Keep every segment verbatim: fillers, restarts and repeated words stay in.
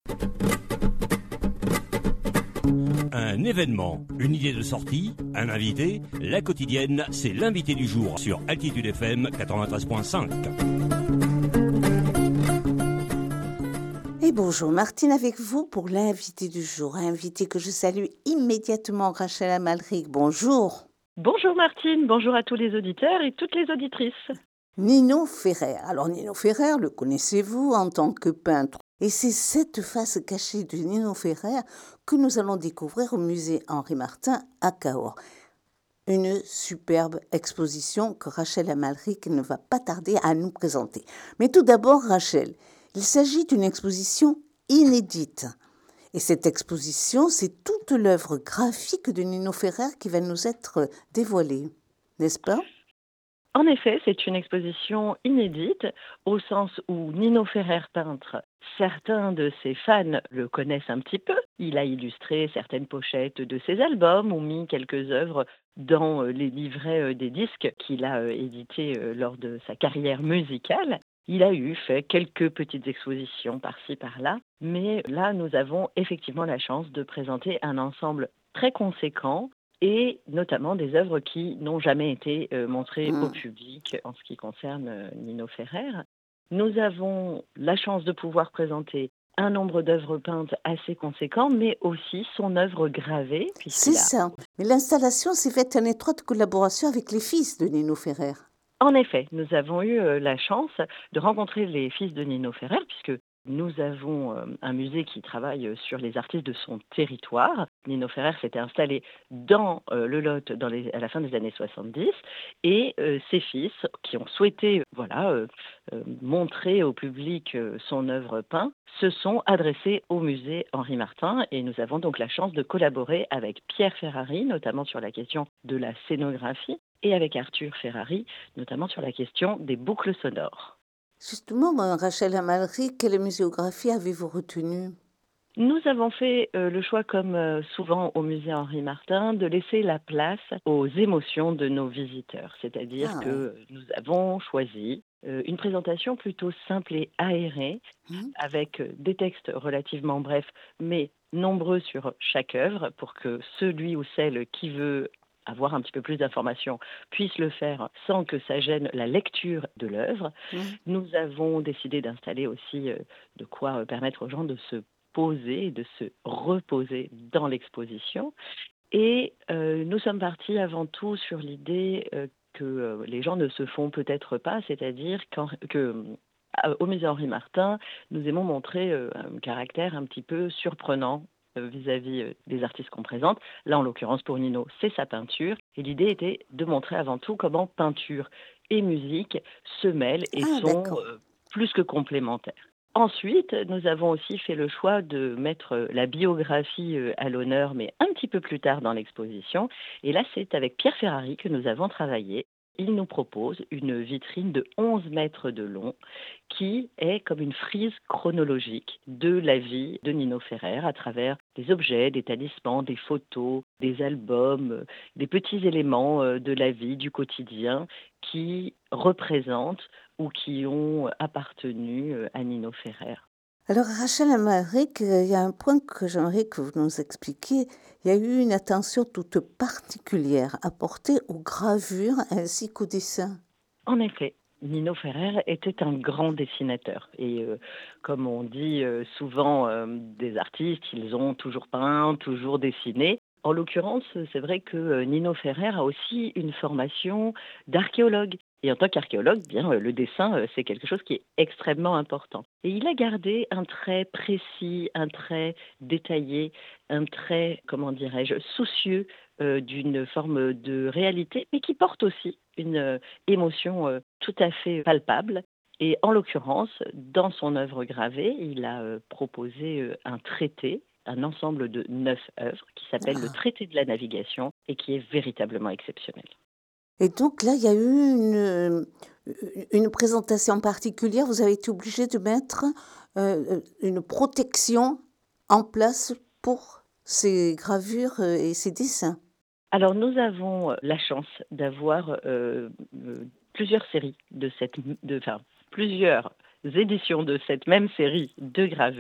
Un événement, une idée de sortie, un invité, la quotidienne, c'est l'invité du jour sur Altitude F M quatre-vingt-treize virgule cinq. Et bonjour Martine avec vous pour l'invité du jour, invité que je salue immédiatement, Rachel Amalric. Bonjour. Bonjour Martine, bonjour à tous les auditeurs et toutes les auditrices. Nino Ferrer. Alors Nino Ferrer, le connaissez-vous en tant que peintre? Et c'est cette face cachée de Nino Ferrer que nous allons découvrir au musée Henri Martin à Cahors. Une superbe exposition que Rachel Amalric ne va pas tarder à nous présenter. Mais tout d'abord, Rachel, il s'agit d'une exposition inédite. Et cette exposition, c'est toute l'œuvre graphique de Nino Ferrer qui va nous être dévoilée, n'est-ce pas? En effet, c'est une exposition inédite, au sens où Nino Ferrer peintre, certains de ses fans le connaissent un petit peu. Il a illustré certaines pochettes de ses albums ou mis quelques œuvres dans les livrets des disques qu'il a édités lors de sa carrière musicale. Il a eu fait quelques petites expositions par-ci par-là, mais là, nous avons effectivement la chance de présenter un ensemble très conséquent et notamment des œuvres qui n'ont jamais été euh, montrées mmh. au public en ce qui concerne euh, Nino Ferrer. Nous avons la chance de pouvoir présenter un nombre d'œuvres peintes assez conséquent, mais aussi son œuvre gravée. C'est a... ça. Mais l'installation s'est faite en étroite collaboration avec les fils de Nino Ferrer. En effet, nous avons eu euh, la chance de rencontrer les fils de Nino Ferrer, puisque nous avons euh, un musée qui travaille sur les artistes de son territoire. Nino Ferrer s'était installé dans euh, le Lot dans les, à la fin des années soixante-dix et euh, ses fils qui ont souhaité voilà, euh, euh, montrer au public euh, son œuvre peinte se sont adressés au musée Henri Martin et nous avons donc la chance de collaborer avec Pierre Ferrari, notamment sur la question de la scénographie, et avec Arthur Ferrari, notamment sur la question des boucles sonores. Justement, Rachel Amalric, quelle muséographie avez-vous retenue? Nous avons fait euh, le choix, comme euh, souvent au musée Henri Martin, de laisser la place aux émotions de nos visiteurs. C'est-à-dire ah, que ouais. nous avons choisi euh, une présentation plutôt simple et aérée, mmh. avec des textes relativement brefs, mais nombreux sur chaque œuvre, pour que celui ou celle qui veut avoir un petit peu plus d'informations, puisse le faire sans que ça gêne la lecture de l'œuvre. Mmh. Nous avons décidé d'installer aussi euh, de quoi euh, permettre aux gens de se poser et de se reposer dans l'exposition. Et euh, nous sommes partis avant tout sur l'idée euh, que euh, les gens ne se font peut-être pas, c'est-à-dire quand, que euh, au musée Henri Martin, nous aimons montrer euh, un caractère un petit peu surprenant vis-à-vis des artistes qu'on présente. Là, en l'occurrence, pour Nino, c'est sa peinture. Et l'idée était de montrer avant tout comment peinture et musique se mêlent et ah, sont euh, plus que complémentaires. Ensuite, nous avons aussi fait le choix de mettre la biographie à l'honneur, mais un petit peu plus tard dans l'exposition. Et là, c'est avec Pierre Ferrari que nous avons travaillé. Il nous propose une vitrine de onze mètres de long qui est comme une frise chronologique de la vie de Nino Ferrer à travers des objets, des talismans, des photos, des albums, des petits éléments de la vie, du quotidien qui représentent ou qui ont appartenu à Nino Ferrer. Alors Rachel Amalric, il y a un point que j'aimerais que vous nous expliquiez. Il y a eu une attention toute particulière apportée aux gravures ainsi qu'aux dessins. En effet, Nino Ferrer était un grand dessinateur. Et euh, comme on dit euh, souvent euh, des artistes, ils ont toujours peint, toujours dessiné. En l'occurrence, c'est vrai que Nino Ferrer a aussi une formation d'archéologue. Et en tant qu'archéologue, bien, le dessin, c'est quelque chose qui est extrêmement important. Et il a gardé un trait précis, un trait détaillé, un trait, comment dirais-je, soucieux euh, d'une forme de réalité, mais qui porte aussi une euh, émotion euh, tout à fait palpable. Et en l'occurrence, dans son œuvre gravée, il a euh, proposé euh, un traité, un ensemble de neuf œuvres qui s'appelle ah. le Traité de la navigation et qui est véritablement exceptionnel. Et donc là, il y a eu une, une présentation particulière. Vous avez été obligé de mettre euh, une protection en place pour ces gravures et ces dessins. Alors, nous avons la chance d'avoir euh, plusieurs séries de cette, de, enfin, plusieurs éditions de cette même série de gravures.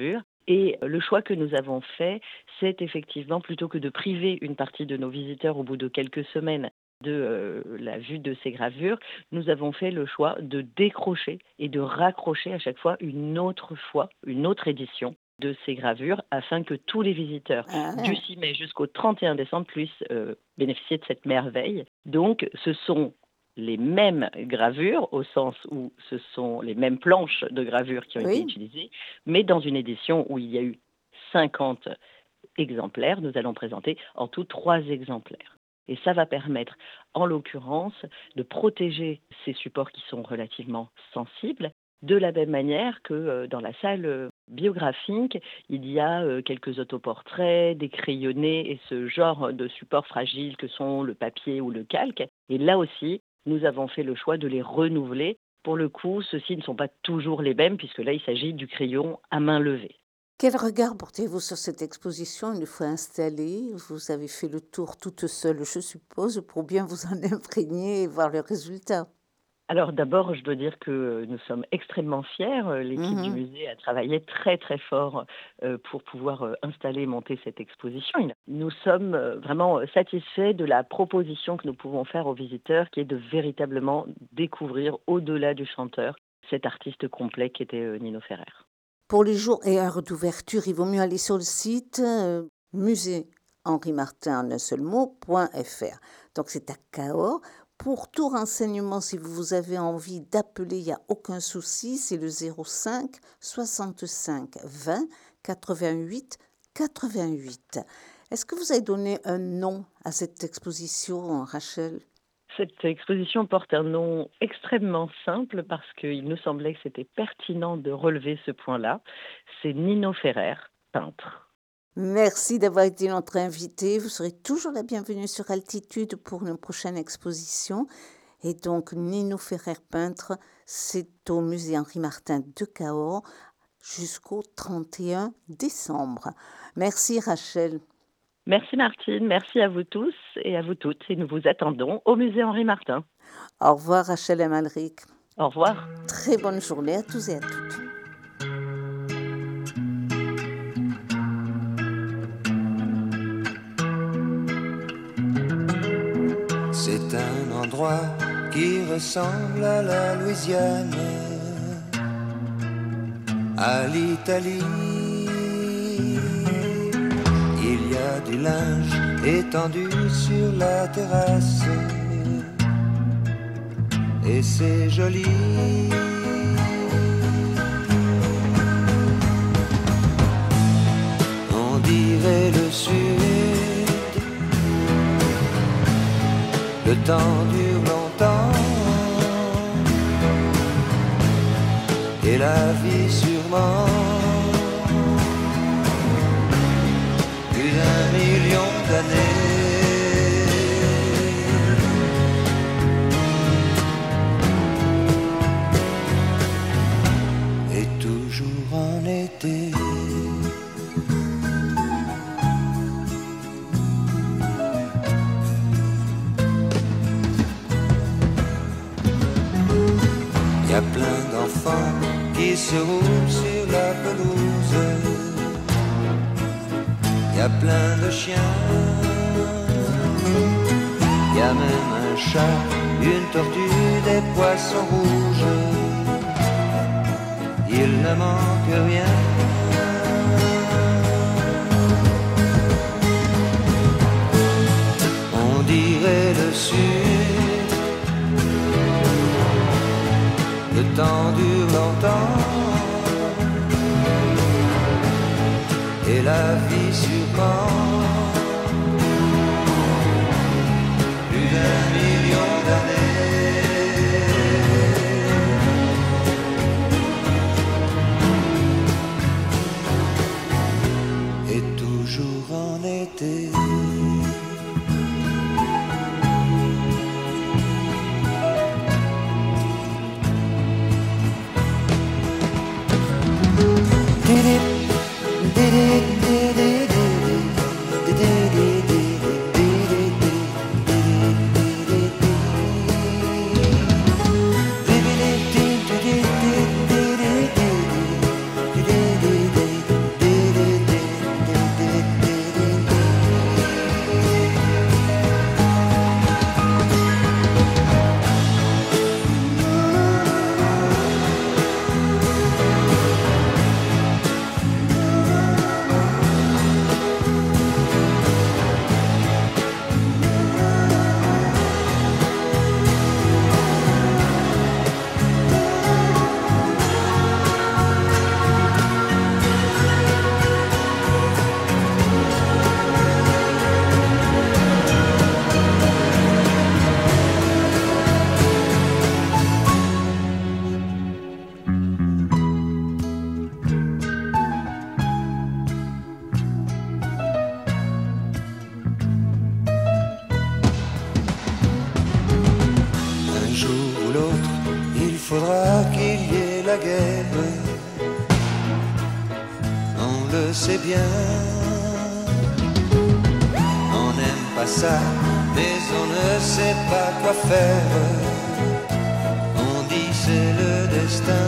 Et le choix que nous avons fait, c'est effectivement, plutôt que de priver une partie de nos visiteurs au bout de quelques semaines de euh, la vue de ces gravures, nous avons fait le choix de décrocher et de raccrocher à chaque fois une autre fois, une autre édition de ces gravures, afin que tous les visiteurs Ah ouais. du six mai jusqu'au trente et un décembre puissent euh, bénéficier de cette merveille. Donc, ce sont les mêmes gravures, au sens où ce sont les mêmes planches de gravure qui ont Oui. été utilisées, mais dans une édition où il y a eu cinquante exemplaires, nous allons présenter en tout trois exemplaires. Et ça va permettre, en l'occurrence, de protéger ces supports qui sont relativement sensibles, de la même manière que euh, dans la salle euh, biographique, il y a euh, quelques autoportraits, des crayonnés et ce genre de supports fragiles que sont le papier ou le calque. Et là aussi, nous avons fait le choix de les renouveler. Pour le coup, ceux-ci ne sont pas toujours les mêmes, puisque là, il s'agit du crayon à main levée. Quel regard portez-vous sur cette exposition une fois installée? Vous avez fait le tour toute seule, je suppose, pour bien vous en imprégner et voir le résultat. Alors d'abord, je dois dire que nous sommes extrêmement fiers. L'équipe Mhm. du musée a travaillé très très fort euh, pour pouvoir euh, installer et monter cette exposition. Nous sommes euh, vraiment satisfaits de la proposition que nous pouvons faire aux visiteurs, qui est de véritablement découvrir au-delà du chanteur cet artiste complet qui était euh, Nino Ferrer. Pour les jours et heures d'ouverture, il vaut mieux aller sur le site euh, musée Henri Martin en un seul mot, .fr. Donc c'est à Cahors. Pour tout renseignement, si vous avez envie d'appeler, il n'y a aucun souci, c'est le zéro cinq soixante-cinq vingt quatre-vingt-huit quatre-vingt-huit. Est-ce que vous avez donné un nom à cette exposition, Rachel? Cette exposition porte un nom extrêmement simple parce qu'il nous semblait que c'était pertinent de relever ce point-là. C'est Nino Ferrer, peintre. Merci d'avoir été notre invité. Vous serez toujours la bienvenue sur Altitude pour une prochaine exposition. Et donc, Nino Ferrer, peintre, c'est au musée Henri Martin de Cahors jusqu'au trente et un décembre. Merci Rachel. Merci Martine, merci à vous tous et à vous toutes. Et nous vous attendons au musée Henri Martin. Au revoir Rachel et Malric. Au revoir. Très bonne journée à tous et à toutes. C'est un endroit qui ressemble à la Louisiane, à l'Italie. Il y a du linge étendu sur la terrasse et c'est joli. On dirait le sud, le temps dure longtemps et la vie sûrement plus d'un million d'années. Et toujours en été. Y a plein d'enfants qui se roulent sur la pelouse. Y a plein de chiens. Y a même un chat, une tortue, des poissons rouges. Il ne manque rien. On dirait le sud. Le temps dure longtemps et la vie sûrement plus d'un million d'années. Et toujours en été. c'est bien. On n'aime pas ça, mais on ne sait pas quoi faire. On dit c'est le destin.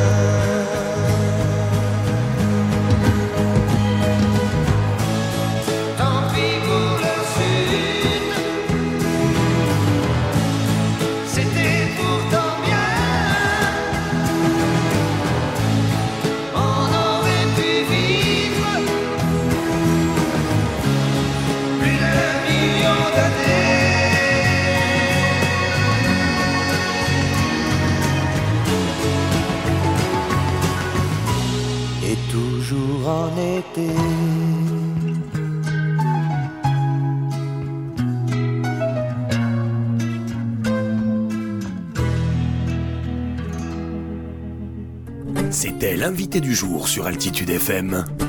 En été. C'était l'invité du jour sur Altitude F M.